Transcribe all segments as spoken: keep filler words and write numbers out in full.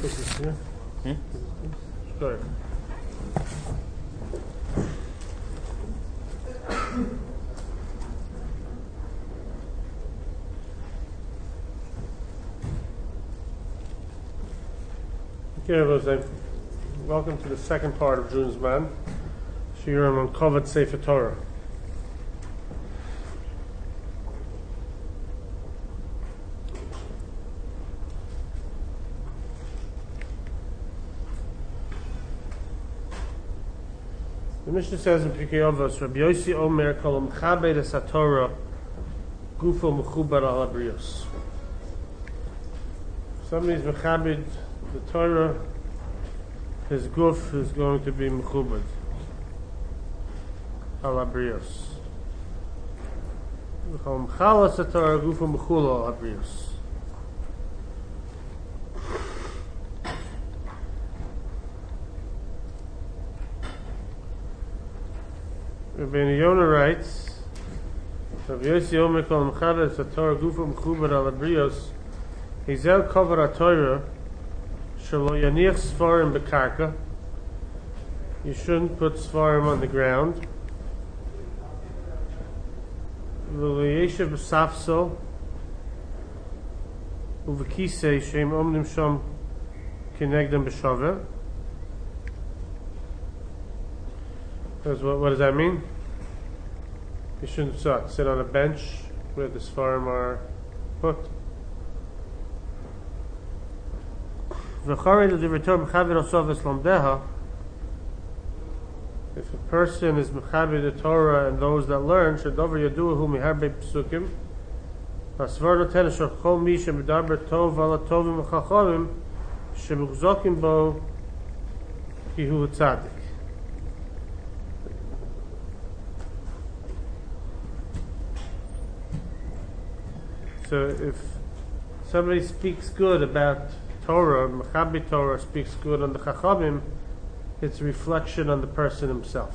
This is here. Hmm? Go ahead. Okay, everyone, welcome to the second part of June's Man. Shiurim on Kovet Sefer Torah. The Mishnah says in Pirkei Avos, Rabbi Yossi Omer Kol Mechabed Es HaTorah Gufo Mechubar Al HaBrios. Somebody's Mechabed the Torah, his guf is going to be Mechubad Al HaBrios. Kol Mechalas HaTorah Gufo Mechul Al HaBrios. Rabbi Yonah writes, Rabbi Yossi Omer Kol Mechabed Es HaTorah Gufo Mechubad Al HaBrios Hizel Kover HaTorah Shelo Yaniach Sfarim Bekarka. You shouldn't put Sfarim on the ground. V'lo Yeshev B'safsel Uv'kisei Shem Omnim Sham Kinegdem B'shaveh. What, what does that mean? You shouldn't sit, sit on a bench where the Sfarim are put. If a person is Mechabed the Torah and those that learn, Shadover Yaduhu Miharbe Psukim, Asvardo Teneshach Chol Mi Shemedaber Tov Ala Tovim Chachamim Shemugzokim Bo Kihu Tzadik. So if somebody speaks good about Torah, Mechabed Torah speaks good on the Chachamim, it's a reflection on the person himself.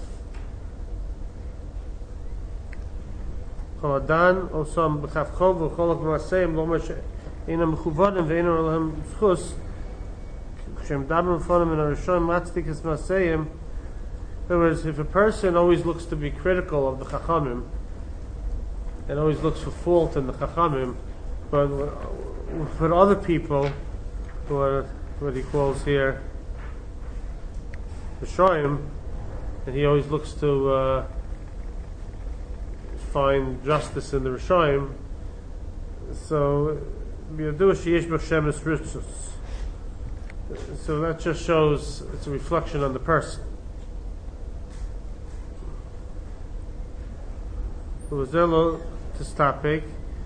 Choladan osam b'chavchov v'cholak v'maseim lomer she'inam mechuvadim ve'inam olahem zchus shem dabim v'fonim in harishon matzdik es maseim. In other words, if a person always looks to be critical of the Chachamim and always looks for fault in the Chachamim, but for other people who are what he calls here Rishoyim, and he always looks to uh, find justice in the Rishoyim. So, so that just shows it's a reflection on the person. To stop it.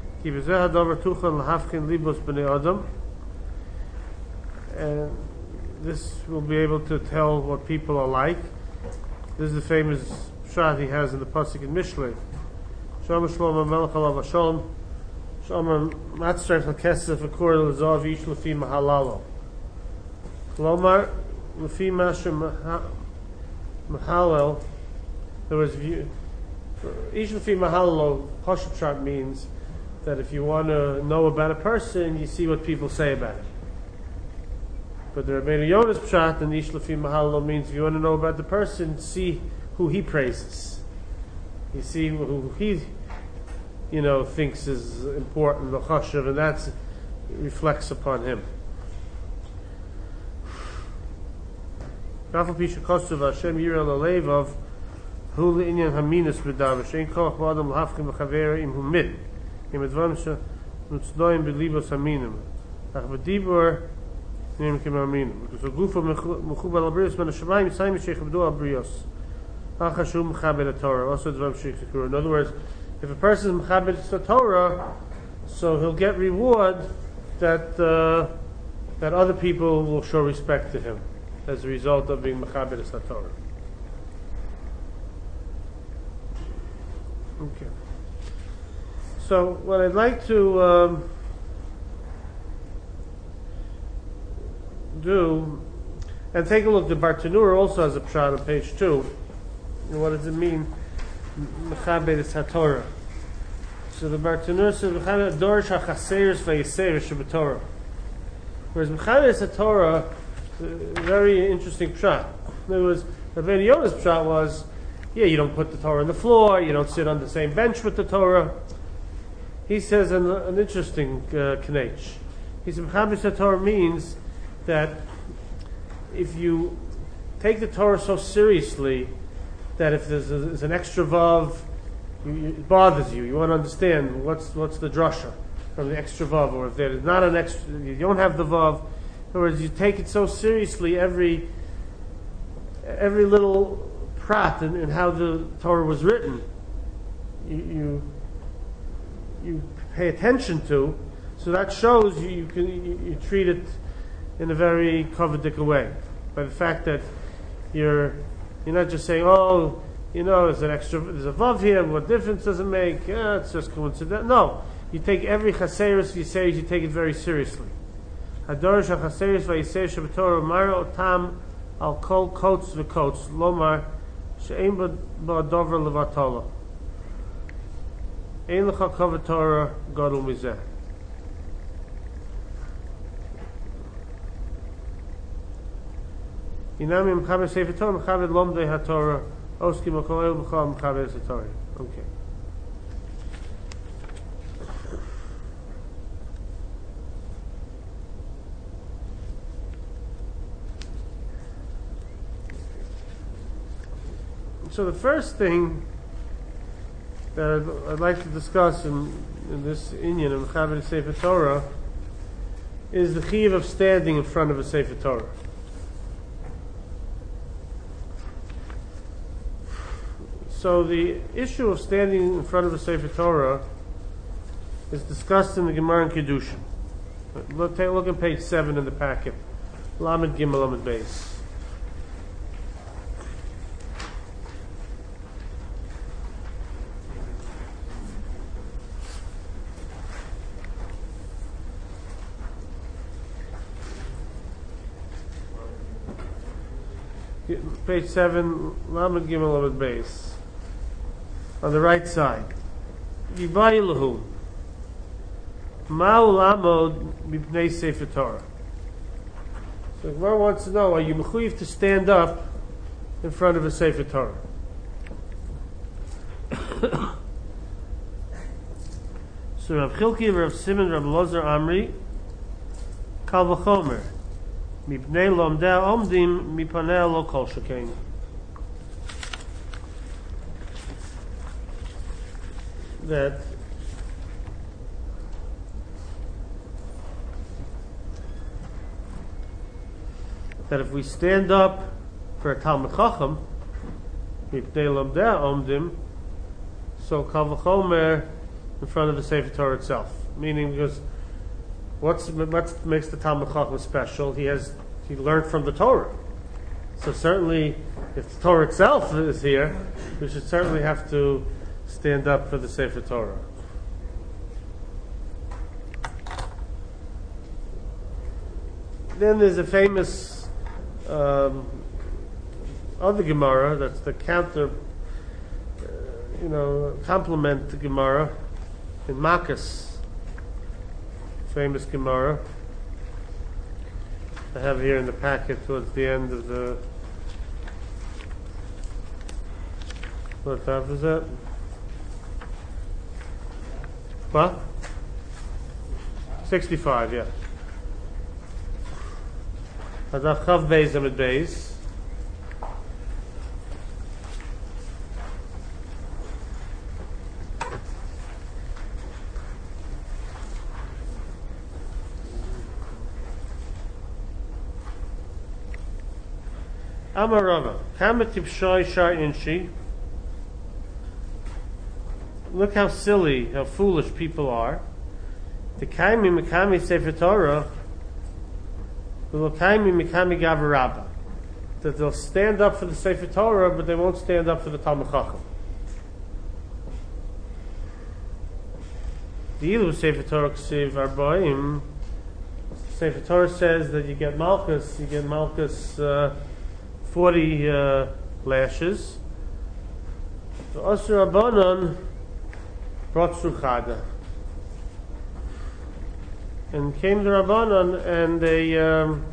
And this will be able to tell what people are like. This is the famous shot he has in the pasuk in Mishlei. Shalom Shlomo Melech Alav Hashalom. Shalom Matzref HaKesef Akur L'Zav Ish Lefi Mahalalo. Klomar Lefi Masher Mahalel. There was Ish Lefi Mahalalo. Pasuk shot means that if you want to know about a person, you see what people say about it. But the Rabbeinu Yonah's pshat and Ish Lefi Mahallo means if you want to know about the person, see who he praises. You see who he, you know, thinks is important, the chashuv, and that reflects upon him. Rafal Pisha Kosuv Hashem Yirel Alevav Hu Le'inyan Haminus B'dav Shein Koch B'adam L'Hafkim V'Chavera Im Hu Mit Im Advam She'nutzdoim B'Libos Haminim Ach B'dibur Name Kim Amin. Because a goof of Mechubal Abrios Man Shamayim Saim Sheikh Abdul Abrios. Achashum Mechabed Torah. Also Dvam Sheikh Sekur. In other words, if a person is Mechabed the Torah, so he'll get reward that uh, that other people will show respect to him as a result of being Mechabed the Torah. Okay. So what I'd like to um, do, and take a look, the Bartanura also has a pshat on page two. And what does it mean? Mechabed es HaTorah. So the Bartanura says, Mechabed Dorish HaChaseres VaYiserish HaBetorah. Whereas Mechaber Torah, a very interesting pshat. In other words, Rabbeinu Yonah's pshat was, yeah, you don't put the Torah on the floor, you don't sit on the same bench with the Torah. He says an, an interesting uh, knech. He says Mechaber Torah means that if you take the Torah so seriously that if there's, a, there's an extra vav, you, you, it bothers you. You want to understand what's what's the drasha from the extra vav, or if there is not an extra, you don't have the vav. In other words, you take it so seriously every every little prat in, in how the Torah was written. You, you you pay attention to, so that shows you you can you, you treat it in a very kavadika way. By the fact that you're you're not just saying, oh, you know, there's an extra, there's a vav here, what difference does it make? Yeah, it's just coincidental. No, you take every chaseris v'yiseris, you take it very seriously. Hador shachaseris v'yiseris shabatorah mara otam al kol kotes v'kotes lomar she'ein ba'adover levatola ein lecha kavatorah gadol mizeh. Inami Mechaber Sefer Torah, Mechaber Lomdei HaTorah, Oski Mokoel B'chol Mechaber Sefer Torah. Okay. So the first thing that I'd, I'd like to discuss in, in this inyan of Mechaber Sefer Torah is the chiyuv of standing in front of a Sefer Torah. So the issue of standing in front of a Sefer Torah is discussed in the Gemara in Kedushin. Look, take a look at page seven in the packet. Lamed Gimel Lamed Beis. Page seven, Lamed Gimel Lamed Beis. On the right side, Yivayilahu Ma'u Lamod Mipnei Sefer Torah. So the Gemara wants to know: are you mechuyev to stand up in front of a Sefer Torah? So Rav Chilki, Rav Simon, Rav Lozer Amri, Kal v'chomer Mipnei Lomdei Omdim Mipanei Lo Kol Shekein. That that if we stand up for a Talmid Chacham, so Kal v'chomer in front of the Sefer Torah itself. Meaning, because what's what makes the Talmid Chacham special? He has he learned from the Torah. So certainly, if the Torah itself is here, we should certainly have to stand up for the Sefer Torah. Then there's a famous um, other Gemara that's the counter, uh, you know, complement to Gemara in Makkas. Famous Gemara. I have here in the packet towards the end of the. What time is that? What? sixty-five, yeah. Hadaf Chav Beis Amid Beis. Amar Rava, Kama Tipshoi Shar Inshi. Look how silly, how foolish people are. Tekaimi Mikami Sefer Torah, V'lokaimi Mikami Gavarabba. That they'll stand up for the Sefer Torah, but they won't stand up for the Talmid Chacham. The Ilu Sefer Torah Ksiv Arbaim. Sefer Torah says that you get Malchus, you get Malchus uh, forty uh, lashes. The Asur Rabbanon brought Chada. And came the Rabbanan, and they um,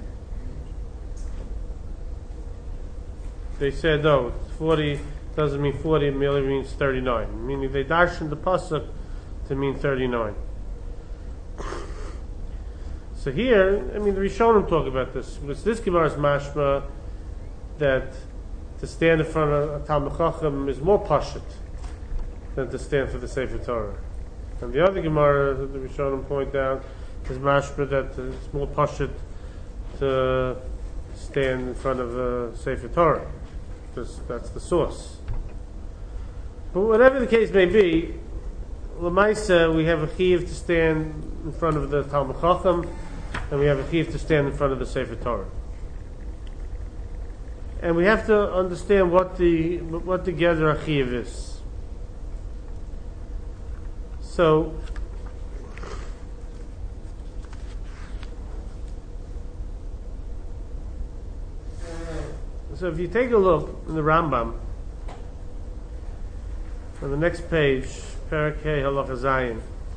they said, no, forty doesn't mean forty, it merely means thirty-nine. Meaning they darshan the pasuk to mean thirty-nine. So here, I mean, the Rishonim talk about this. Because this Gemara is mashma that to stand in front of a Talmud Chacham is more pashut than to stand for the Sefer Torah. And the other Gemara that the Rishonim point out is mashma that it's more pashut to stand in front of the Sefer Torah, because that's the source. But whatever the case may be, L'maisa, we have a chiyuv to stand in front of the Talmud Chacham, and we have a chiyuv to stand in front of the Sefer Torah. And we have to understand what the what the Gedra chiyuv is. So, so if you take a look in the Rambam, on the next page, Perek Hey Halacha Zayin.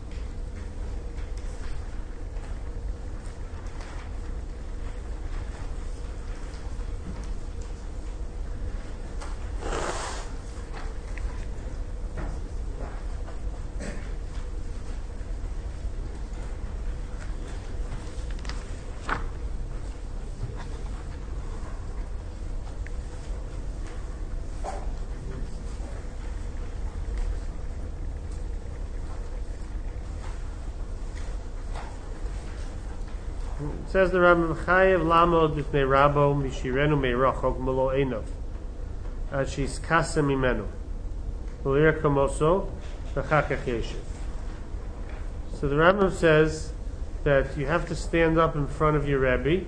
It says the Rambam Chayev Lamod B'fnei Rabo Mishirenu Meirachok Melo Einov Ad She's Kasa Mimenu Ulir Kamoso V'chakach Yeshiv. So the Rambam says that you have to stand up in front of your Rebbe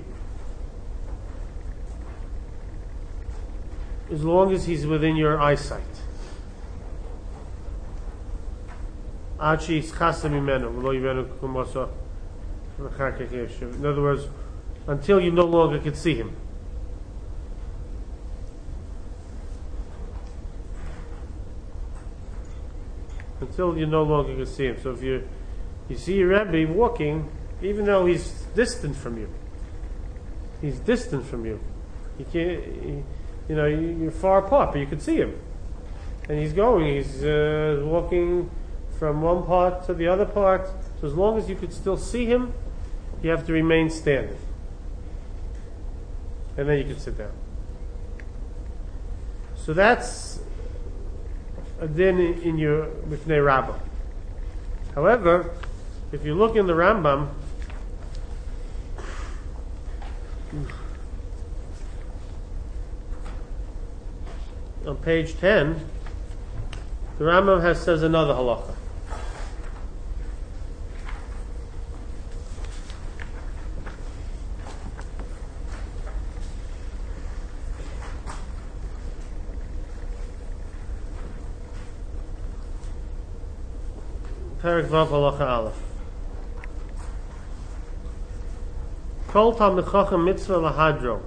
as long as he's within your eyesight. Ad She's Kasa Mimenu Melo Yivenu Kamoso. In other words, until you no longer can see him. Until you no longer can see him. So if you you see your Rebbe walking, even though he's distant from you, he's distant from you. You can't, you know, you're far apart, but you can see him, and he's going. He's uh, walking from one part to the other part. So as long as you could still see him, you have to remain standing. And then you can sit down. So that's a din in your B'fnei Rabbah. However, if you look in the Rambam, on page ten, the Rambam has says another halacha. Perek Vav Halacha Aleph. Kol Talmid Chacham Mitzvah Lahadro.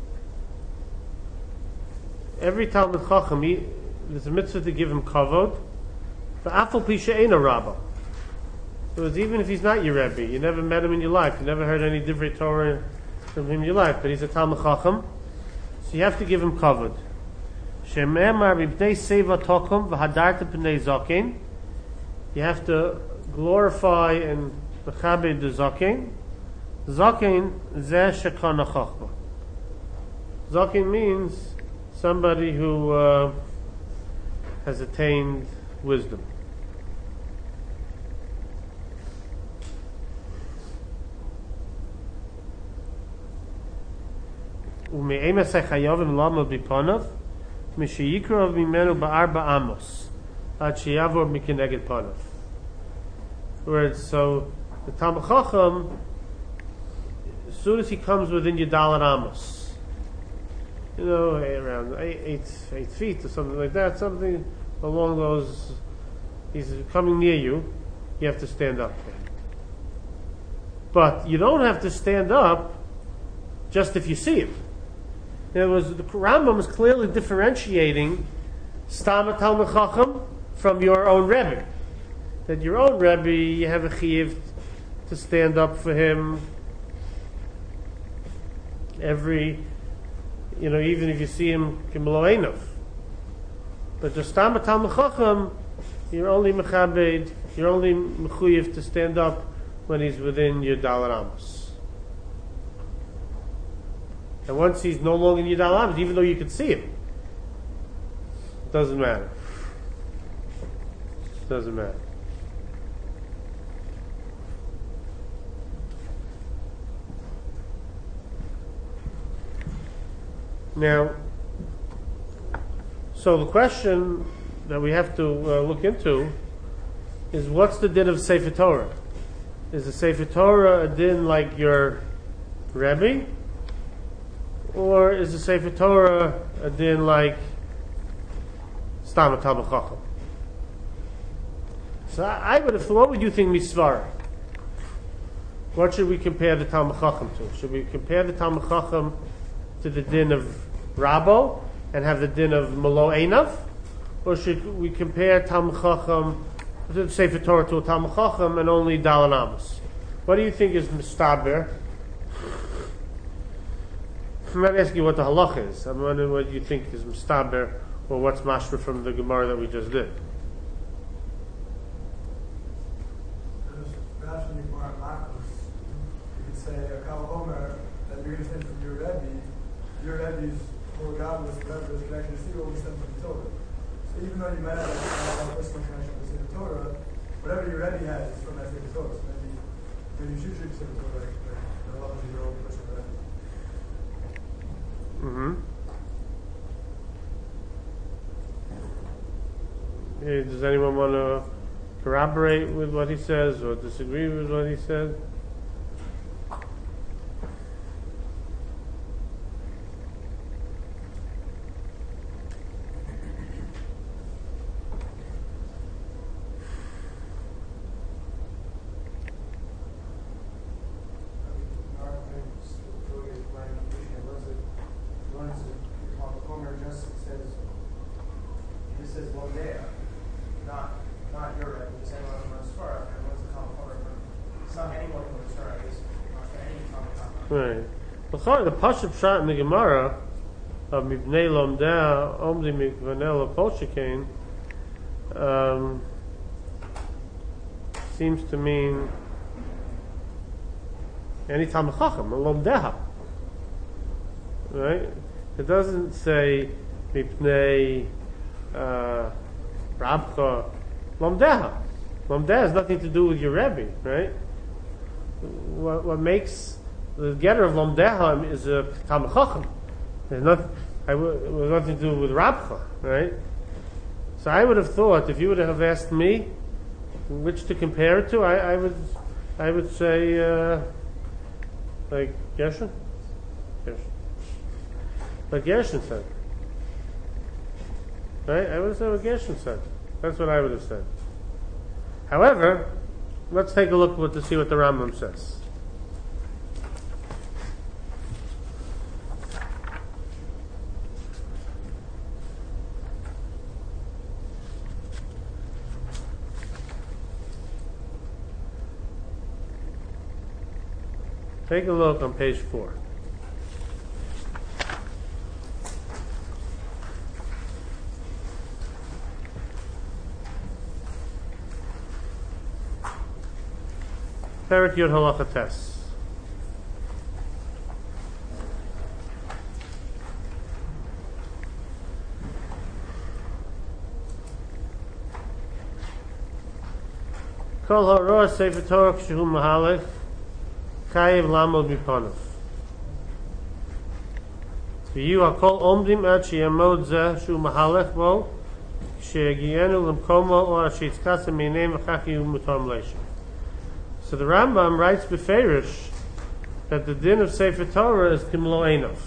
Every Talmid Chacham, he, there's a mitzvah to give him kavod. V'afal pi she'eino Rabbah. So it's even if he's not your Rebbe, you never met him in your life, you never heard any divrei Torah from him in your life, but he's a Talmid Chacham, so you have to give him kavod. She'emar b'bnei seva tokum v'hadarta b'nei zaken. You have to glorify and mechabed the zaken. Zaken zeh shekana chachma. Zaken means somebody who uh, has attained wisdom. Ume'emasei chayavim lama b'panav mishiyikra mimenu ba'arba amos. Achiyavor mikineged panav. Whereas, so the Talmid Chacham, as soon as he comes within your Dalet Amos, you know, around eight, eight, eight feet or something like that, something along those, he's coming near you, you have to stand up. But you don't have to stand up just if you see him. In other words, the Rambam is clearly differentiating Stam Talmid Chacham from your own Rebbe. That your own Rebbe, you have a chiyuv to stand up for him every, you know, even if you see him kimlo'enov. But just Stam Talmid Chacham, you're only mechabed, you're only mechuyev to stand up when he's within your Dalar Amos. And once he's no longer in your Dalar Amos, even though you can see him, it doesn't matter. It doesn't matter. Now, so the question that we have to uh, look into is, what's the din of Sefer Torah? Is the Sefer Torah a din like your Rebbe? Or is the Sefer Torah a din like Stam Talmid Chacham? So I, I would have thought, what would you think Misvara? What should we compare the Talmid Chacham to? Should we compare the Talmid Chacham to the din of Rabo and have the din of Malo Einav? Or should we compare Talmid Chacham, the Sefer Torah, to a Talmid Chacham and only Dalar Amos? What do you think is Mistaber? I'm not asking you what the halach is. I'm wondering what you think is Mistaber, or what's mashra from the Gemara that we just did. Perhaps in the Gemara Makos, you could say a Kal Omer that you're going to send from your Rebbe. Your Rebbe's, regardless, whatever his connection is, you always send from the Torah. So even though you might have a personal connection with the Torah, whatever your Rebbe has is from that same Torah. So maybe, maybe you should should the Torah, like, the love of your own personal Rebbe. Mm-hmm. Hey, does anyone want to corroborate with what he says or disagree with what he says? Right. The Pashup shot in the Gemara of Mibnei Lomdeh Omdi Mikvanel Polshikain um seems to mean any Talmid Chacham, Lomdeha. Right? It doesn't say Mipnei uh, Rabcha Lomdeha. Lomdeha has nothing to do with your Rebbe, right? What, what makes the getter of Lomdeha is a Talmid Chacham. There's nothing, I w- it was nothing to do with Rabcha, right? So I would have thought, if you would have asked me which to compare it to, I, I would, I would say, uh, like Gershon, Gershon, like Gershon said, right? I would have said what Gershon said. That's what I would have said. However, let's take a look to see what the Rambam says. Take a look on page four. Perek Yud Halacha Tes. Kol ha'roa Sefer Torah k'shehu mahalech Kayev lamod miponav. V'yu hakol omdim ad sheyamod zeh shu mahalech bo sheyagienu lemkomo or sheyitzkasem meinei v'chach yu mutam leishem. So the Rambam writes beferish that the din of Sefer Torah is kimlo einav.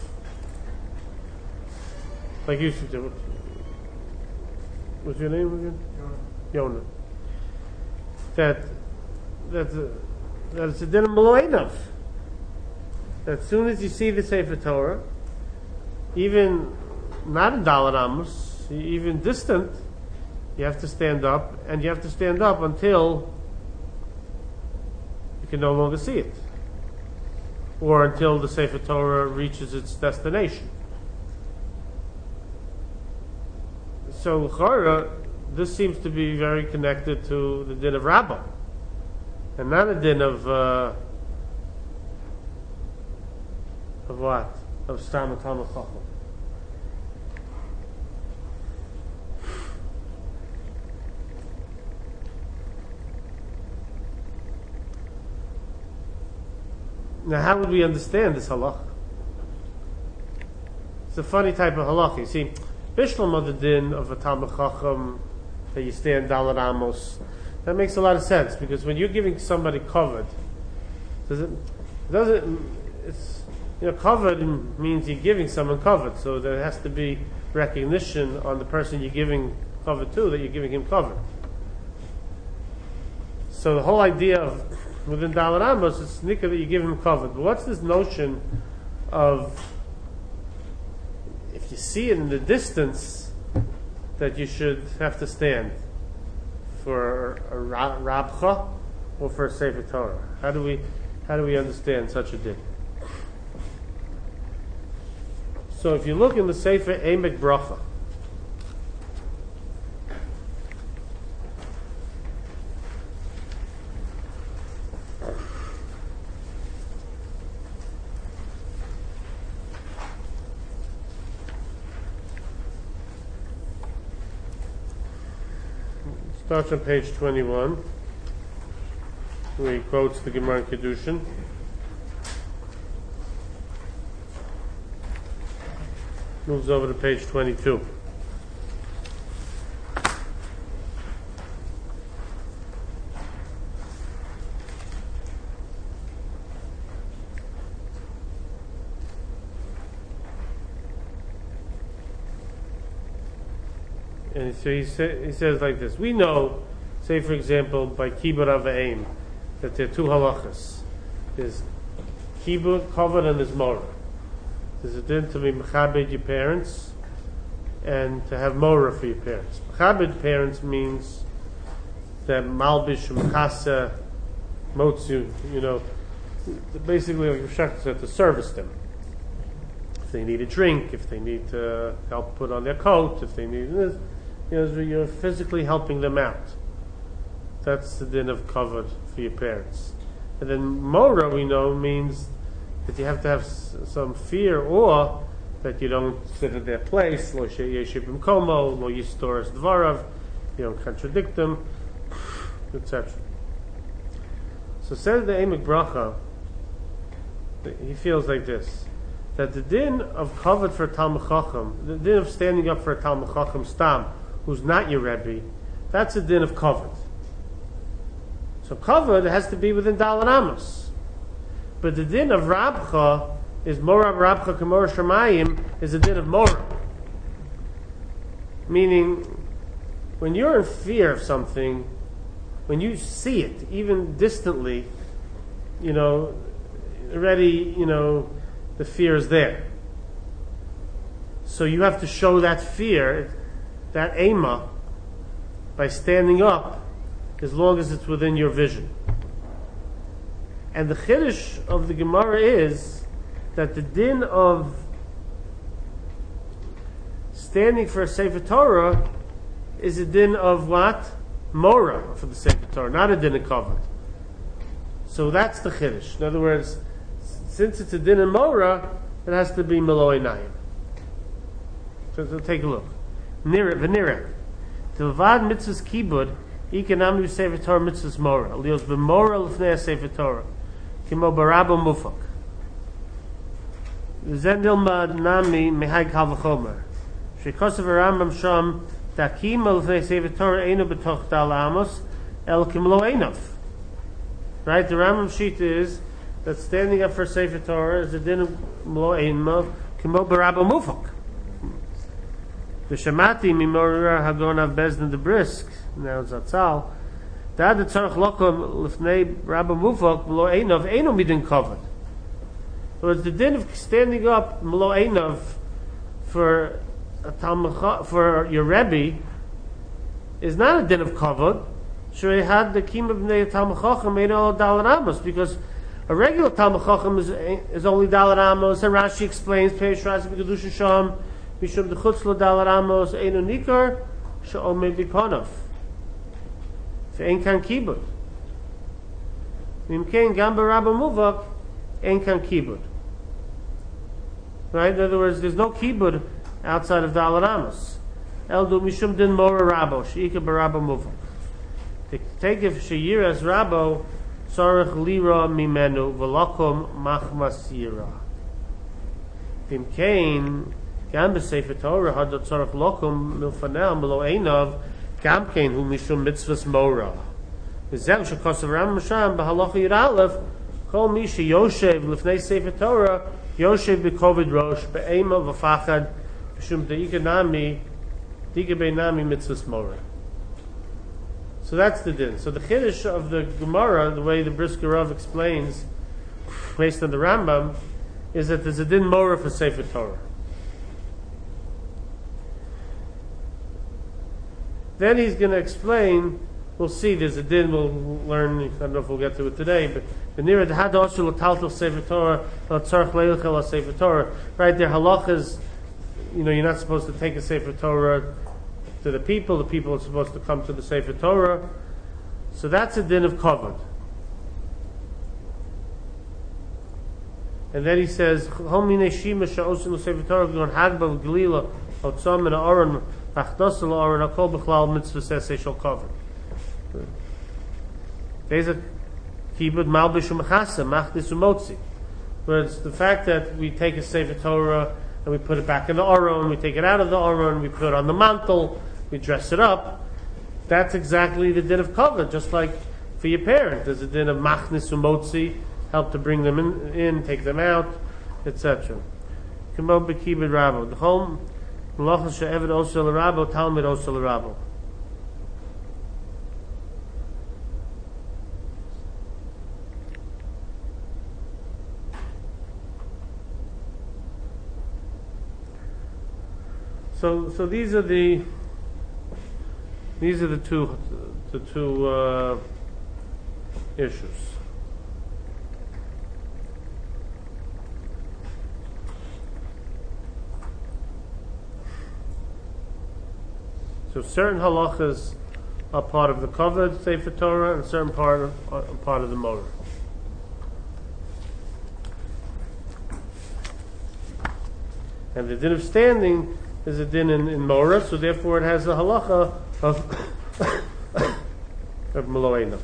Like you said, what's your name again? Yonah. That that. Uh, that it's a din of Malo Einav. That as soon as you see the Sefer Torah, even not in Dalar Amos, even distant, you have to stand up, and you have to stand up until you you can no longer see it, or until the Sefer Torah reaches its destination. So l'chora, this seems to be very connected to the din of Rabbah, and not a din of uh, of what? Of Stam Talmid Chacham. Now, how would we understand this halach? It's a funny type of halach. You see, Bishlam of the din of a Talmid Chacham that you stand Daled Amos, that makes a lot of sense, because when you're giving somebody covered, does it doesn't it's you know covered means you're giving someone covered, so there has to be recognition on the person you're giving covered to that you're giving him covered. So the whole idea of within Daled Amos, it's nikah that you give him covered. But what's this notion of, if you see it in the distance, that you should have to stand for a rabcha or for a Sefer Torah? How do we, how do we understand such a din? So if you look in the Sefer Emek Bracha, starts on page twenty-one, where he quotes the Gemara in Kedushin. Moves over to page twenty-two. And so he, sa- he says like this. We know, say for example, by Kibud Avayim, that there are two halachas. There's Kibud, covered, and there's Morah. There's a din to be Mechabed your parents, and to have Morah for your parents. Mechabed parents means that Malbish, Mechasa, Motzu, you know, basically like Rishak said, to service them. If they need a drink, if they need to help put on their coat, if they need this, you know, you're physically helping them out. That's the din of covered for your parents. And then Morah, we know, means that you have to have s- some fear, or that you don't sit at their place, lo yeshib komo, lo yistoras dvarav, you don't contradict them, et cetera. So says the Emek Bracha, he feels like this, that the din of covered for a Talmid Chacham, the din of standing up for a Talmid Chacham stam, who's not your Rebbe, that's a din of covered. So covered has to be within Daled Amos. But the din of Rabcha is Morah Rabcha K'mor Shamayim, is a din of Morah. Meaning, when you're in fear of something, when you see it, even distantly, you know, already, you know, the fear is there. So you have to show that fear, that ema, by standing up, as long as it's within your vision. And the chiddush of the Gemara is that the din of standing for a Sefer Torah is a din of what? Morah for the Sefer Torah, not a din of covered. So that's the chiddush. In other words, since it's a din of Morah, it has to be Meloi Nayim. So, so take a look. Nirek, v'nirek. Tilvad mitzvahs kibud, ikanamnu Sefer Torah mitzvahs Morah. Lios b'Morah l'fnei Sefer Torah. Kimo barabo mufak. Zendil mad nami mehai kal v'chomer. Shekosav Rambam sham takim l'fnei Sefer Torah einu b'toch dal amos el kimlo einav. Right? The Rambam sheet is that standing up for Sefer Torah is a din of mlo einav kimo barabo mufak. The Shamati mimorira hagon av bezdin the brisk now Zatzal. That the tzarich lokom lifnei rabba mufak mlo einav einu midin covered. So it's the din of standing up mlo einav for a talmid for your Rebbe is not a din of covered. Shrei had the kima b'nei Talmud Chacham made all Dalet Amos, because a regular Talmud Chacham is, is only Dalet Amos, and Rashi explains, Peish Rashi b'Kedusha Sham, Mishum d'chutz lo Dalet Amos, Einu Nikar, She'omei b'Panav. Ve'en kan kibud. Mimkein gam b'Rabba Muvak, en kan kibud. Right? In other words, there's no kibud outside of Dalet Amos. Eldu Mishum din Mora Rabbo, She'ika b'Rabba Muvak. To take if Sheyiras Rabbo, Tzarech lira mimenu v'lakom machmas yira. V'imkein gam b'sefer Torah hadot tzarech lakom milfanel below einav gam kein hu mishum mitzvahs mora. V'zeh shekosav Ram Masham b'halacha yid aleph kol mi sheyoshev lifnei sefer Torah yoshev b'kovid rosh be'ema v'fachad mishum de'ika nami de'ika be'nami mitzvahs mora. So that's the din. So the chiddush of the Gemara, the way the Brisker Rav explains, based on the Rambam, is that there's a din mora for Sefer Torah. Then he's going to explain. We'll see. There's a din. We'll learn. I don't know if we'll get to it today, but the near the had also l'taltel Sefer Torah, l'tzarch leilchel Sefer Torah. Right there, halachas. You know, you're not supposed to take a Sefer Torah to the people. The people are supposed to come to the Sefer Torah. So that's a din of kavod. And then he says, "Hom minei shima she'osim l'Sefer Torah gon hagba v'gelila otzam min ha'aron v'achdas l'Aaron hakol b'chlal mitzvah sesei shel kavod." There's a kibud malbish u'mechasa machdis u'motzi. Where it's the fact that we take a Sefer Torah and we put it back in the Aron, we take it out of the Aron, we put it on the mantle, we dress it up. That's exactly the din of kavod, just like for your parent. There's a din of machnis umotzi, help to bring them in, in take them out, et cetera. Kamo b'kibud rabo. The home malachas she'eved osel rabo, talmid osel rabo. So, so these are the these are the two the two uh, issues. So certain halachas are part of the kavod Sefer Torah, and certain part of, are part of the Morah. And the din of standing is a din in, in Morah, so therefore it has the halacha of of Meloena.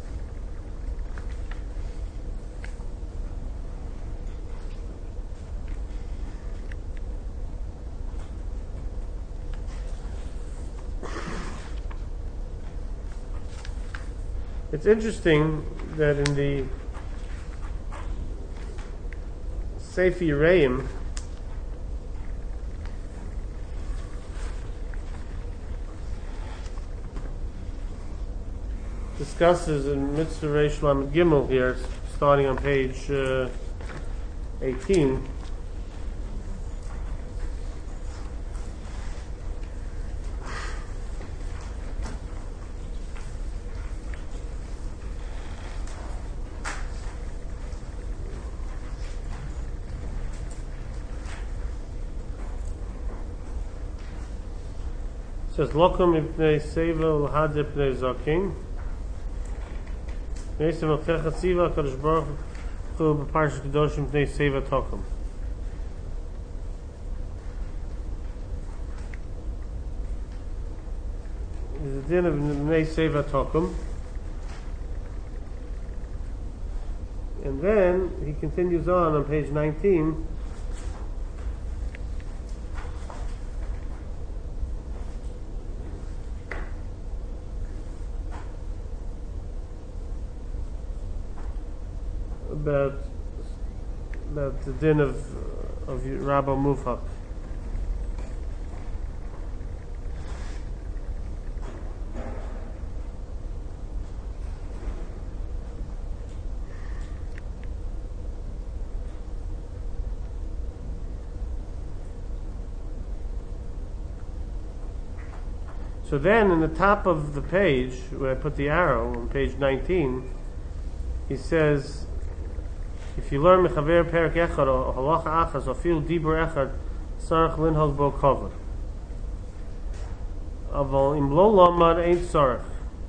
It's interesting that in the Sefer Yereim, discusses in Mitzvah Reish Lamed Gimel here, starting on page uh, eighteen. It says Lokum ipnei seva l'had ipnei zakin. Neist am Kechat Siva Kadosh Baruch Hu b'Parshas Kedoshim Pnei Seva Tokum. There's a din of Pnei Seva Tokum, and then he continues on on page nineteen. About, about the din of of Rabba Mufak. So then, in the top of the page, where I put the arrow, on page nineteen, he says, if you learn mechaver perik echad or halacha achas or fil dibur echad, sarach linhog bo cover. Aval im lo lamad ain't sarach.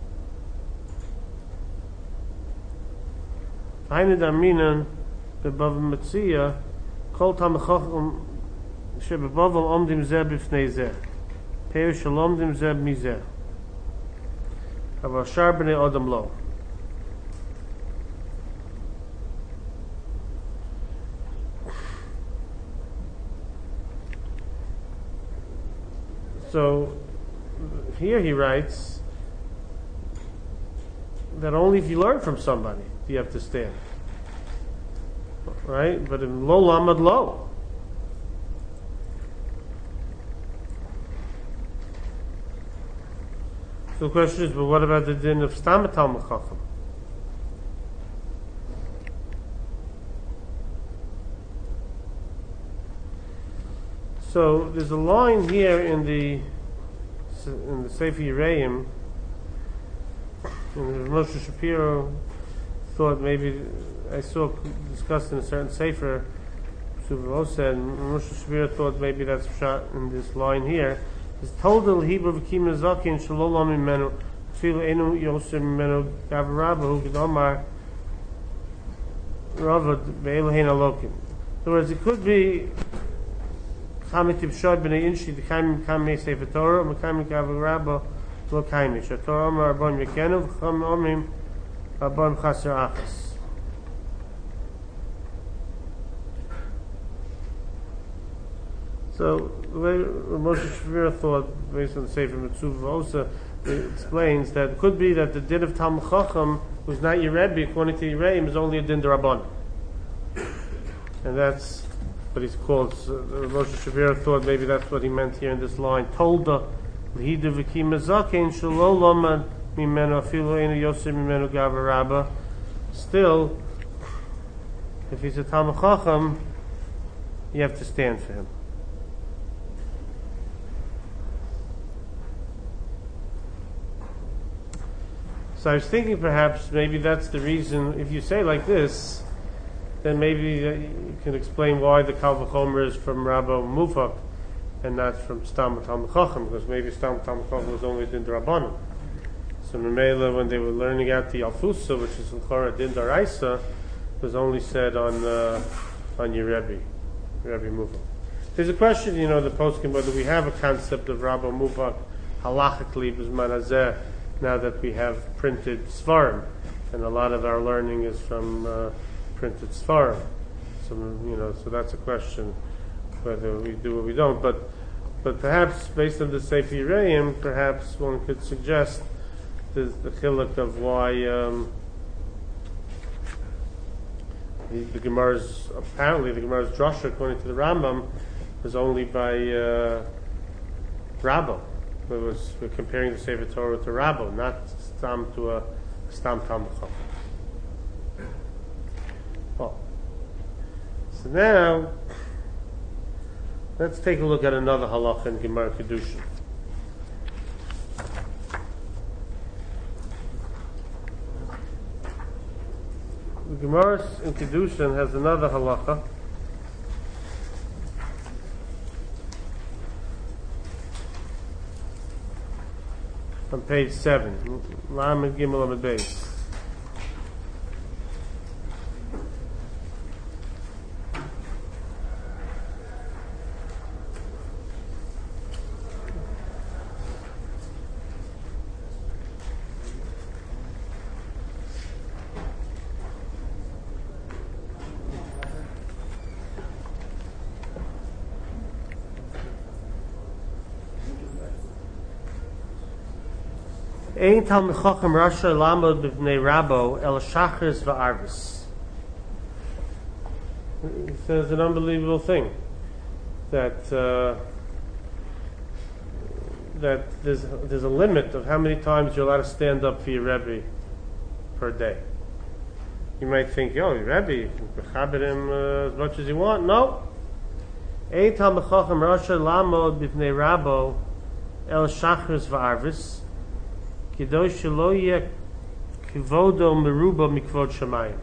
Hainu darminan bebav metzia kol tamachachum shebebav omdim zeh b'fnei zeh. Peir shalom dim zeh mizeh. Aval shar b'nei odam lo. So here he writes that only if you learn from somebody do you have to stand, right? But in lo lamad lo, so the question is, but what about the din of stam talmid chacham? So there's a line here in the in the Sefer Yereim, and Moshe Shapiro thought maybe I saw discussed in a certain Sefer Suvosa, and Moshe Shapiro thought maybe that's shot in this line here. It's told the Hebrew v'kim zakin shalolam imenu tefillah enu yoser imenu gavarabahu g'domar ravad ve'elohein alokim. In other words, it could be Chamitib shod b'nei inshi d'chaimim kamei sefer Torah m'kaimim gavarabah lo kaimish. Torah omer arbon yekenu v'cham omrim arbon chaser achas. So the way Moshe Shapiro thought, based on the Sefer Mitzvah also, it explains that it could be that the din of Talmid Chacham, who's not your Rebbe, according to Yereim, is only a din d'Rabbanan. And that's what he's called. So, uh, Moshe Shapiro thought maybe that's what he meant here in this line. Tolda l'hidu v'kim zaken shelo lomad mimenu afilu enu yoser mimenu gavar rabba. Still, if he's a Talmid Chacham, you have to stand for him. So I was thinking perhaps maybe that's the reason, if you say like this, then maybe uh, you can explain why the Kal V'chomer is from Rabba Mufak and not from Stam Talmid Chacham, because maybe Stam Talmid Chacham was only Din D'Rabbanan. So Memela, when they were learning out the Alfusa, which is L'chora Din D'Oraisa, was only said on uh, on your Rebbe, Rebbe Mufak. There's a question, you know, the poskim, whether we have a concept of Rabba Mufak halachically b'zman hazeh, now that we have printed Svarim, and a lot of our learning is from uh, printed Svarim. So, you know, so that's a question whether we do or we don't. But, but perhaps based on the Sefer Yereim, perhaps one could suggest the, the chiluk of why um, the, the Gemara's apparently the Gemara's drasha, according to the Rambam, was only by uh, Rabbah. It was, we're comparing the Sefer Torah to Rabbo, not Stam to a Stam Talmid Chacham. Well, so now let's take a look at another halacha in Gemara Kedushin. The Gemara in Kedushin has another halacha. On page seven, Lamed Gimel Amud Beis. Ein Talmid Chacham Rasha Lamod B'Vnei Rabbo El Shachris V'Arvis. He says an unbelievable thing that uh, that there's there's a limit of how many times you're allowed to stand up for your Rebbe per day. You might think, oh, your Rebbe, you can bechabed him uh, as much as you want. No. Ein Talmid Chacham Rasha Lamod B'Vnei Rabbo el shachris v'arvis, kidoi shelo yeh kivodo meruba mikvod shamayim.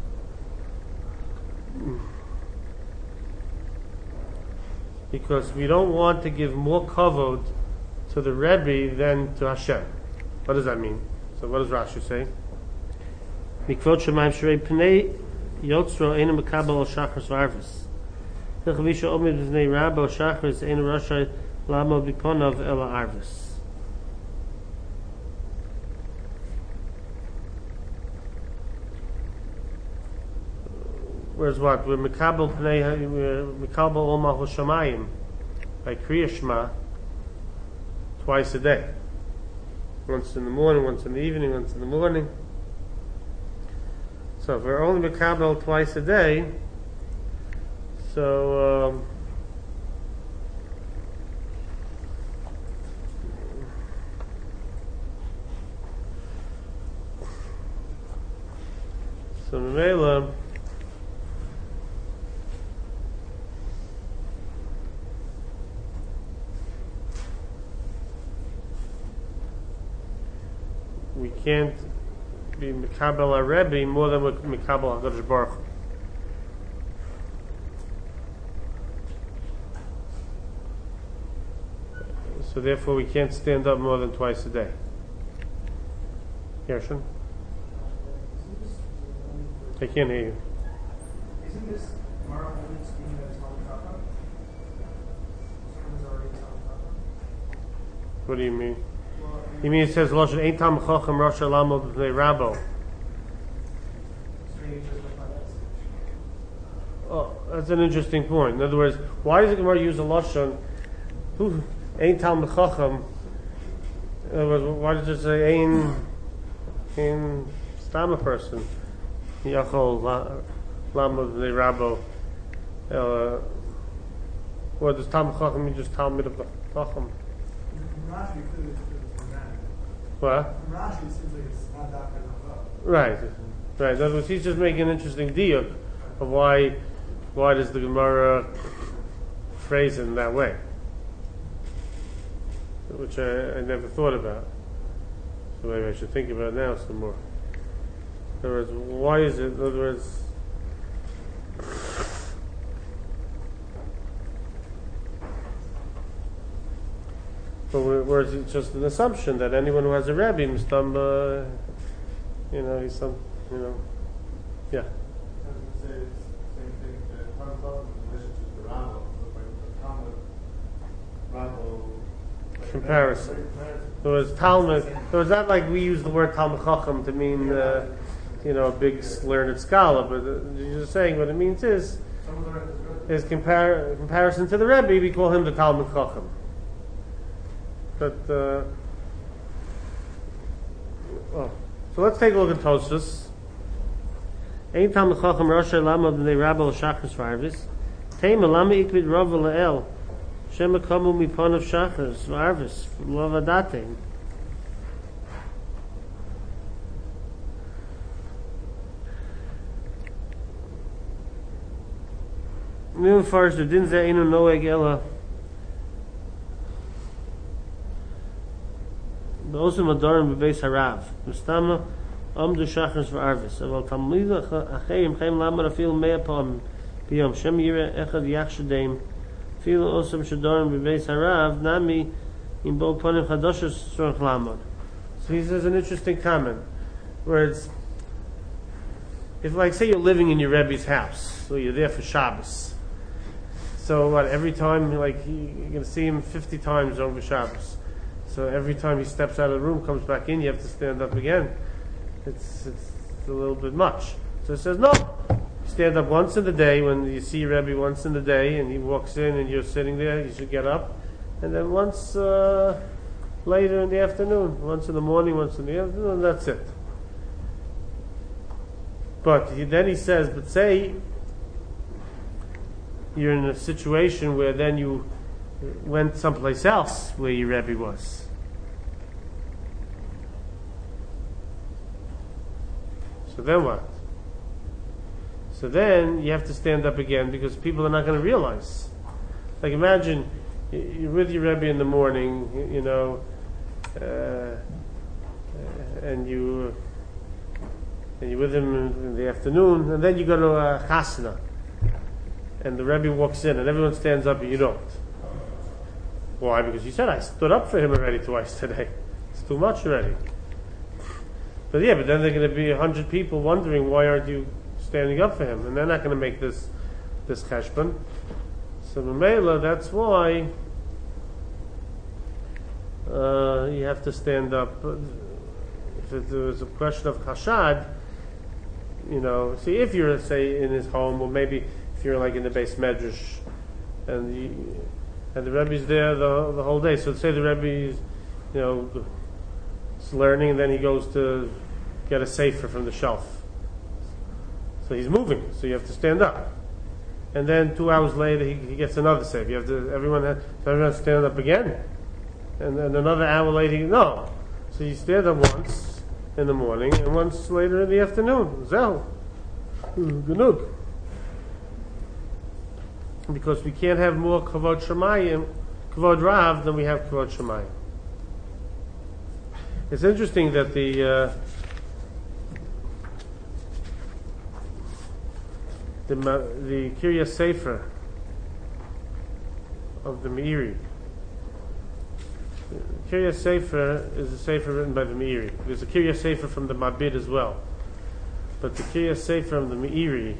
Because we don't want to give more kavod to the Rebbe than to Hashem. What does that mean? So what does Rashi say? Mikvod shamayim shrei pnei yotzro einu mekabel al shachris v'arvis. Hilchavisha omid v'nei rabbo shachris einu rashai lamo biponav el arvis. Whereas what? We're Mekabel Pnei, we're Mekabel Ol Malchus Shamayim by Kriya Shema twice a day. Once in the morning, once in the evening, once in the morning. So if we're only Mekabel twice a day, so um, so Memela we can't be Mekabel a Rebbe more than Mekabel HaKadosh Baruch Hu. So therefore we can't stand up more than twice a day. Gershon? I can't hear you. Isn't this Gemara only speaking of Talmud Chacham? Is already Talmud Chacham? What do you mean? You mean it says Lashon Ein Tam Chacham Rosh Lamo B'nei Rabbo? Oh, that's an interesting point. In other words, why does the Gemara use a Lashon who Ein Tam Chacham? In other words, why does it say Ein Ein Stam a person? Yachol Lamo B'nei Rabbo? Uh, or does Tam Chacham mean just Talmud of the Chacham? What? From Rashi, it seems like it's not that kind of Right, right. In other words, he's just making an interesting diuk of why, why does the Gemara phrase it in that way, which I, I never thought about. So maybe I should think about it now some more. In other words, why is it? In other words, whereas it's just an assumption that anyone who has a Rebbe, Mistam, uh, you know, he's some, you know, yeah. Say it's the same thing. Talmud Chacham in relation to the Rambam, but Talmud, Rambam. Comparison. So it's Talmud. So it's not like we use the word Talmud Chacham to mean, uh, you know, a big learned scholar, but uh, you're just saying what it means is is compar- comparison to the Rebbe. We call him the Talmud Chacham. But uh, oh. So let's take a look at Tosfos. Ein Talmud Chacham Rosh Lama B'nei Rabbo Shachris V'Arvis Teima Lama Ikvid Rav La'el Shema Kamu Mipon of Shachris V'Arvis Lo Vadatein. Mil Farsh the Din Ze Einu Noeg Ela also Madorim Bebeis Harav. Mustama Amdu Shachris V'Arvis. Aval Talmid Achayim Chaim Lamar Afil Mea Pam Biyom Shem Yireh Echad Yachshadeim Fil Osam Shadorim Bebeis Harav Nami In Bo Ponim Chadoshos Sorach Lamar. So he says an interesting comment where it's if, like, say you're living in your Rebbe's house, so you're there for Shabbos. So what? Every time, like, you're going to see him fifty times over Shabbos. So every time he steps out of the room, comes back in, you have to stand up again. It's it's a little bit much. So it says, no. Stand up once in the day when you see Rebbe once in the day and he walks in and you're sitting there, you should get up. And then once uh, later in the afternoon, once in the morning, once in the afternoon, that's it. But he, then he says, but say you're in a situation where then you went someplace else where your Rebbe was. So then what? So then you have to stand up again because people are not going to realize. Like imagine you're with your Rebbe in the morning, you, you know, uh, and you and you're with him in the afternoon, and then you go to a chasna, and the Rebbe walks in, and everyone stands up, and you don't. Why? Because you said I stood up for him already twice today. It's too much already. But yeah, but then there are going to be a hundred people wondering why aren't you standing up for him, and they're not going to make this this cheshbon. So Mamela, that's why uh, you have to stand up. If it was a question of chashad, you know, see if you're say in his home, or maybe if you're like in the base medrash, and you, and the Rebbe's there the the whole day. So say the Rebbe's, you know, is learning, and then he goes to get a sefer from the shelf. So he's moving, so you have to stand up. And then two hours later, he, he gets another sefer. You have to everyone has so everyone has to stand up again, and then another hour later, no. So you stand up once in the morning, and once later in the afternoon. Zeh, genug. Because we can't have more kavod shemayim, kavod rav, than we have kavod shemayim. It's interesting that the uh, the the Kiryas Sefer of the Meiri. Kiryas Sefer is a sefer written by the Meiri. There's a Kiryas Sefer from the Mabid as well, but the Kiryas Sefer of the Meiri.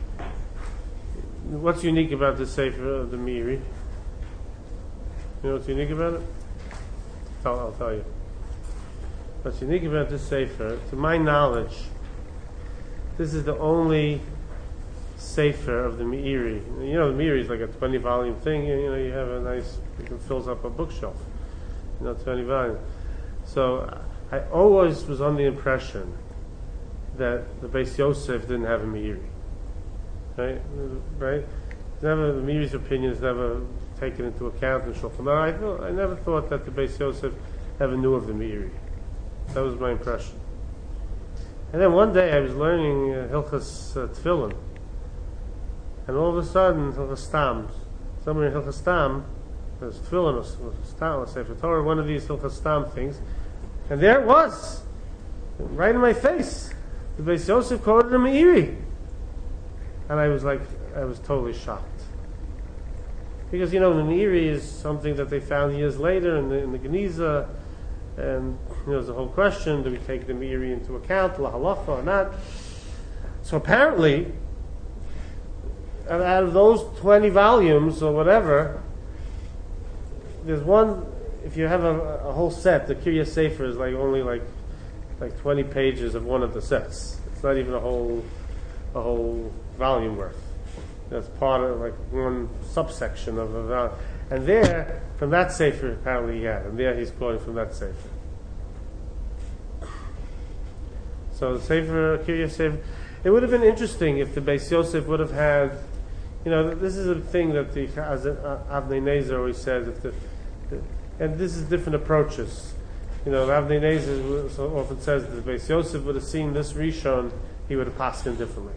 What's unique about this sefer of the Meiri? You know what's unique about it? I'll, I'll tell you. What's unique about this sefer, to my knowledge, this is the only sefer of the Meiri. You know, the Meiri is like a twenty-volume thing. You know, you have a nice, it fills up a bookshelf. You know, twenty volumes. So I always was on the impression that the Beis Yosef didn't have a Meiri. Right, right. Never the Meiri's opinion is never taken into account in Shulchan Aruch. I, I never thought that the Beis Yosef ever knew of the Meiri. That was my impression. And then one day I was learning uh, Hilchas uh, Tefillin, and all of a sudden Hilchas Stam, somewhere in Hilchas Stam, there's Tefillin or Stam or Sefer Torah, one of these Hilchas Stam things, and there it was, right in my face. The Beis Yosef quoted a Meiri. And I was like, I was totally shocked. Because, you know, the Meiri is something that they found years later in the, in the Geniza, and you know, there's a whole question, do we take the Meiri into account, la halacha or not? So apparently, out of those twenty volumes or whatever, there's one, if you have a, a whole set, the Kiryas Sefer is like only like like twenty pages of one of the sets. It's not even a whole a whole volume worth. That's part of like one subsection of a volume. And there, from that sefer, apparently he had, and there he's quoting from that sefer. So the sefer, Kiryas Sefer, it would have been interesting if the Beis Yosef would have had, you know, this is a thing that the Avnei Nezer always says, if the, the, and this is different approaches. You know, Avnei Nezer so often says that the Beis Yosef would have seen this Rishon, he would have passed in differently.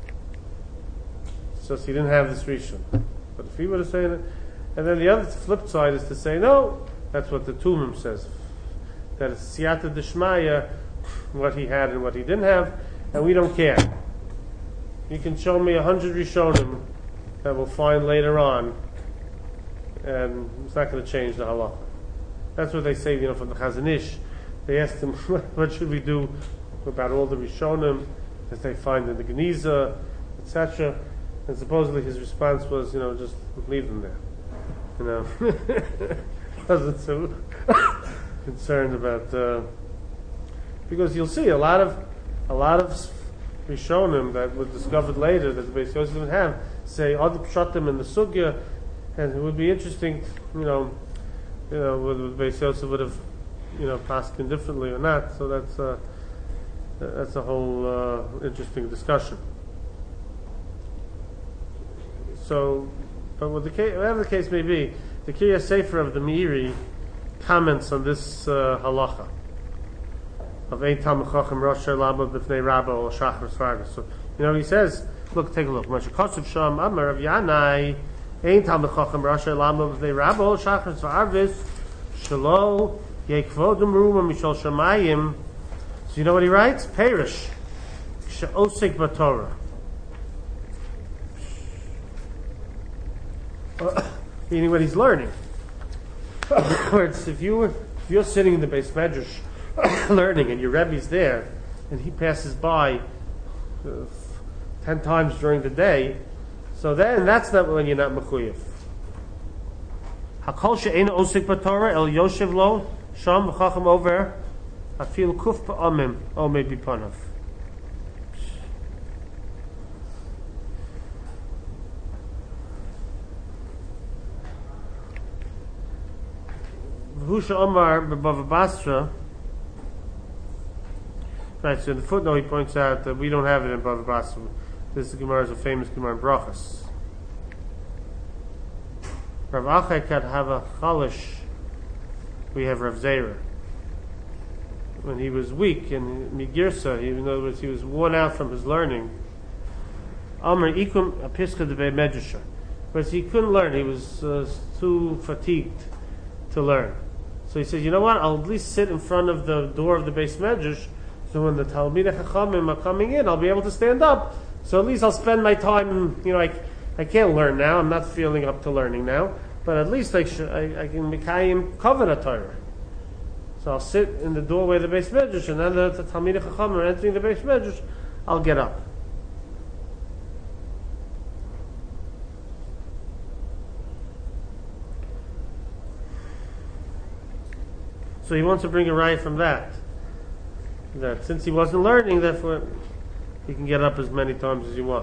So he didn't have this Rishon. But if he would have said it, and then the other flip side is to say, no, that's what the Tumim says. That it's Siyata Deshmaya, what he had and what he didn't have, and we don't care. You can show me a hundred Rishonim that we'll find later on, and it's not going to change the halacha. That's what they say, you know, from the Chazon Ish. They asked him, what should we do about all the Rishonim that they find in the Geniza, et cetera. And supposedly his response was, you know, just leave them there. You know, wasn't so concerned about uh, because you'll see a lot of a lot of Rishonim that were discovered later that the Beis Yosef didn't have say other pshatim in the sugya, and it would be interesting, you know, you know, whether the Beis Yosef would have, you know, passed in differently or not. So that's uh, that's a whole uh, interesting discussion. So, but what the case, whatever the case may be, the Kiryas Sefer of the Meiri comments on this uh, halacha of Ein Talmid Chacham Rosh Lama B'fnei Rabba or Shachar Svarga. So, you know, he says, look, take a look. Moshe Kosov Sham Amar Rav Yanai Ein Talmid Chacham Rasha Lama B'nei Rabbo Shachris V'Arvis Shelo Yekvodim Ruma Mishal Shamayim. So you know what he writes? Perish She'osik B'Torah. Meaning what he's learning. Words, if you if you're sitting in the Beis Medrash learning and your Rebbe's there and he passes by uh, ten times during the day, so then that's not when you're not mechuyev. Hakol she'ein osik b'Torah el yoshev lo sham v'chacham over afil kuf ba'amim omei b'panav. Husha Omar Bava Basra. Right, so in the footnote he points out that we don't have it in Bava Basra. This Gemara is a famous Gemara in Brachas. Rav Achai Kad Hava Chalish. We have Rav Zera. When he was weak in Migirsa, in other words, he was worn out from his learning. Amr Ikum Apiska de Be Medrasha. But he couldn't learn, he was uh, too fatigued to learn. So he said, you know what, I'll at least sit in front of the door of the Beis Medrash, so when the Talmidei Chachamim are coming in, I'll be able to stand up. So at least I'll spend my time, you know, I, I can't learn now, I'm not feeling up to learning now, but at least I, sh- I, I can Mikayim cover a Torah. So I'll sit in the doorway of the Beis Medrash, and then the, the Talmidei Chachamim are entering the Beis Medrash, I'll get up. So he wants to bring a right from that. That since he wasn't learning, therefore he can get up as many times as you want.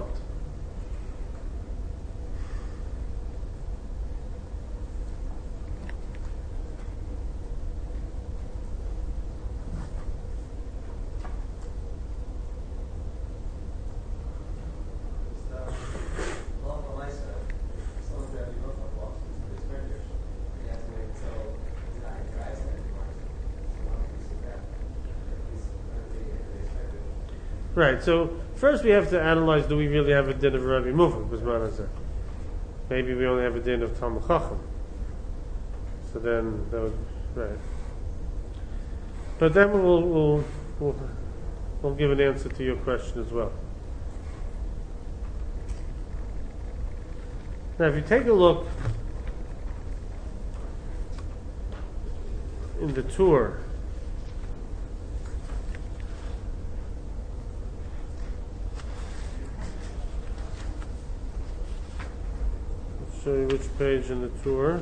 Right, so first we have to analyze, do we really have a din of Rabbi Mufah? Maybe we only have a din of Talmid Chacham. So then, that would, right. But then we'll, we'll, we'll, we'll give an answer to your question as well. Now if you take a look in the tour, show you which page in the tour.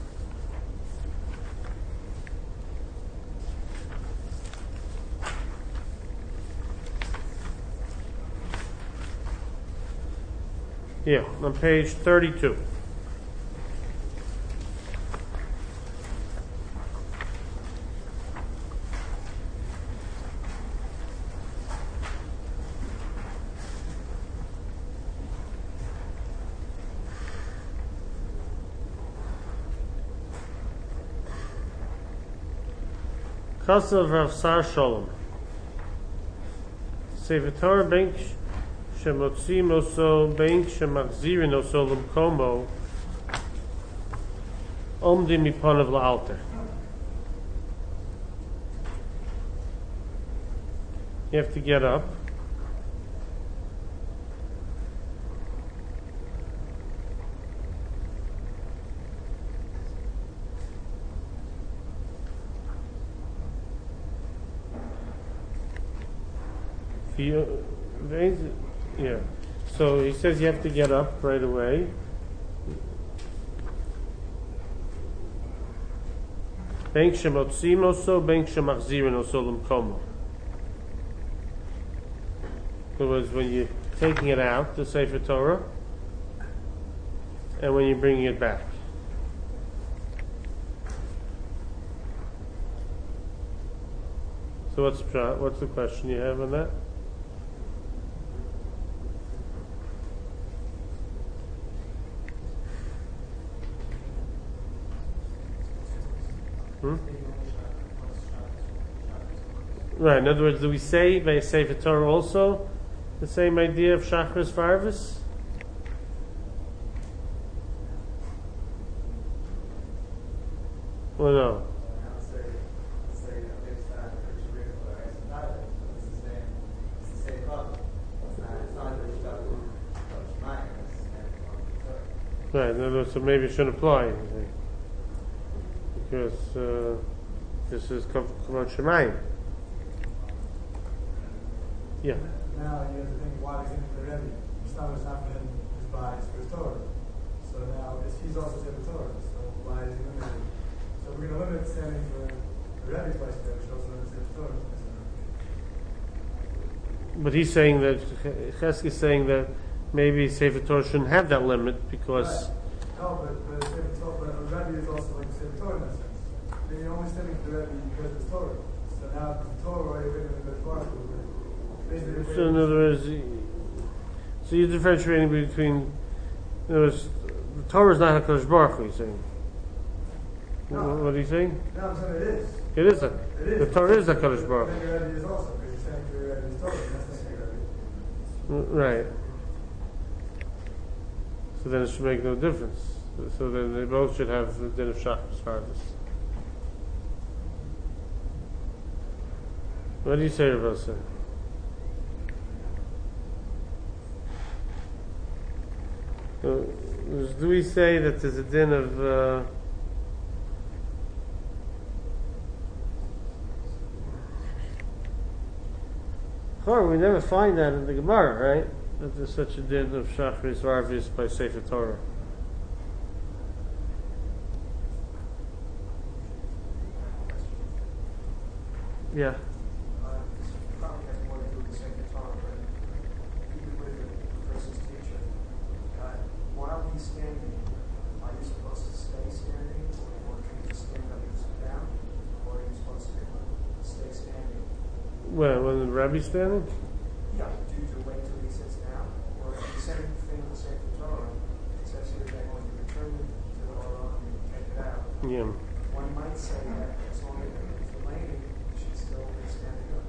Yeah, on page thirty-two. Kasav Rav Sar Shalom. Sefer Torah Bench Shemotzim Oso Bench Shemachzirin Oso L'Mkomo Omdim Mipanav La'alter. You have to get up. Yeah. So he says you have to get up right away. Bank shemotzim oso, bank shemachzirin oso l'mkomo. In other words, when you're taking it out, the Sefer Torah, and when you're bringing it back. So what's what's the question you have on that? Hmm? Right, in other words, do we say by Sefer Torah also the same idea of Shachris Varvis? Well, no. Now, let's say, let's say, you know, based on Kurdish Rick or Iceland, it's the same, it's the same problem. It's not, it's not like there's stuff in Kurdish mind, it's the same problem. Right, no, no, so maybe it shouldn't apply. you see. Because uh, this is Kavod Shemayim. Yeah. Now you have to think why he's in the Rebbe. It's not what's happening his body, it's for his Torah. So now it's, he's also saying the Torah. So why is he limited? So we're going to limit standing for the Rebbe's place there, which also limits the Torah. But he's saying that, Chesky is saying that maybe Sefer Torah shouldn't have that limit because. Right. No, but, but Sefer Torah, but a Rebbe is also like Sefer Torah in that sense. Then you're only standing for the Rebbe because it's Torah. So now the Torah, you're going to go to the So in other words, so you're differentiating between, in other words, the Torah is not HaKadosh Baruch Hu, you're saying. No. What are you saying? No, I'm saying it is. It is. A, It is. the Torah is HaKadosh Baruch Then your Rebbe is also, because you're standing for your Rebbe's Torah, and that's not your Rebbe. Hu. Right. So then it should make no difference. So then they both should have the din of Shachar regardless. What do you say, Rav Elsa? Uh, do we say that there's a din of uh, Chor, we never find that in the Gemara, right? That there's such a din of Shachris Varvis by Sefer Torah. Yeah. Probably has more to do with the Sefer Torah, but even with the person's teacher, uh, while he's standing, are you supposed to stay standing, or can you stand up and sit down, or are you supposed to stay standing? When, when the rabbi's standing? Yeah. Do you wait till he sits down, or the same thing with Sefer Torah? It says here that when you return to the Torah and you take it out, Yeah. one might say that as long as it's remaining, you should still be standing up.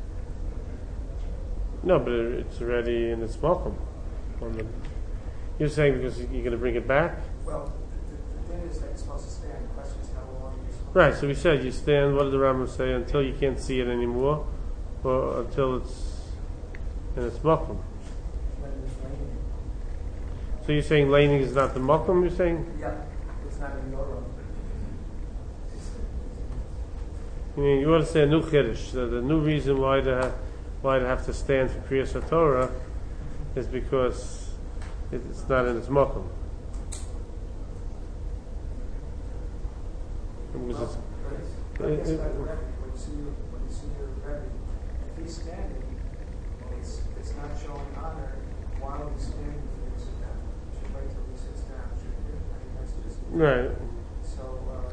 No, but it, it's already in its welcome. On the, you're saying because you're going to bring it back? Well, the, the, the din is that you're supposed to stand. The question is how long you're supposed Right, so we said you stand, what did the Rambam say, until you can't see it anymore, or until it's in its makom. when it's raining. So you're saying laning is not the makom, you're saying? Yeah, it's not in your room. I mean, you want to say a new chiddush. The, the new reason why they, ha- why they have to stand for Kriyas HaTorah is because it, it's not in its makom. Because it's, But it's, I guess it- by the Rebbe, when you see your, when you see your Rebbe, if he's standing, it's it's not showing honor while he's standing for you to sit down. You should wait till he sits down, shouldn't you? I mean, that's just right. so. Uh,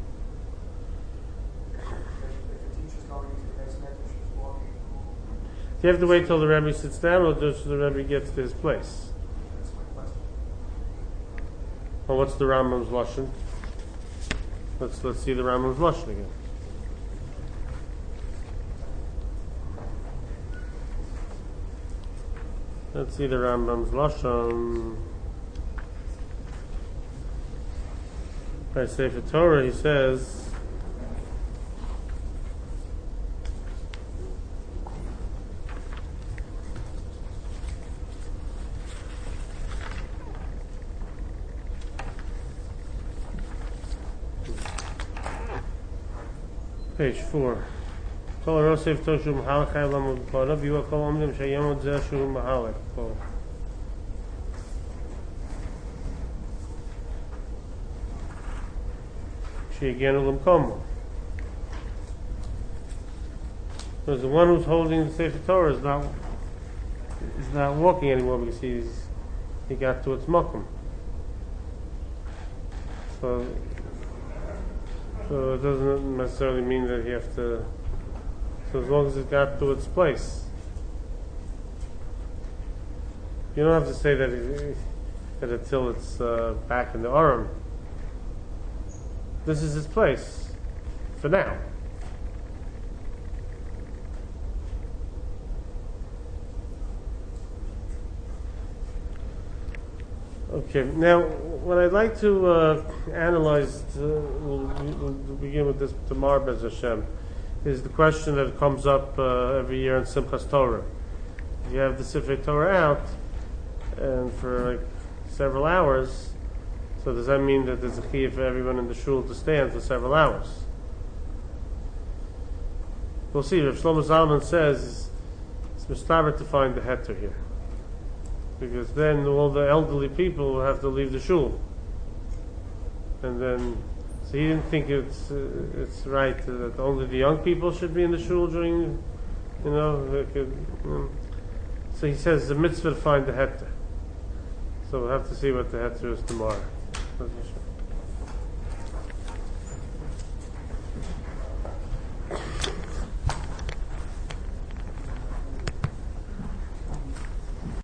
if, if the teacher's going into the basement and she's walking, Do you have to wait till the Rebbe sits down, or does the Rebbe gets to his place? that's my question. Or what's the Rambam's lashon? Let's let's see the Rambam's lashon again. Let's see the Rambam's lashon. By Sefer Torah, he says. Page four. Kol Rosef Toshu Mahalek Haylam B'Korav Yua Kol Omdim Shayamot Zeh Shu Mahalek. Kol. Sheyagenu L'Mkomo. Because the one who's holding the Sefer Torah is not is not walking anymore because he's he got to its makom. So. So it doesn't necessarily mean that you have to. So as long as it got to its place, you don't have to say that it, that until it's uh, back in the Aram. This is its place for now. Okay, now what I'd like to uh, analyze, uh, we'll, we'll begin with this tomorrow, Bez Hashem, is the question that comes up uh, every year in Simchas Torah. If you have the Sefer Torah out, and for like several hours, so does that mean that there's a chiyuv for everyone in the shul to stand for several hours? We'll see. If Shlomo Zalman says it's mustaber to find the heter here, because then all the elderly people will have to leave the shul, and then so he didn't think it's uh, it's right that only the young people should be in the shul during, you know, they could, um, so he says the mitzvah to find the heter. So we'll have to see what the heter is tomorrow.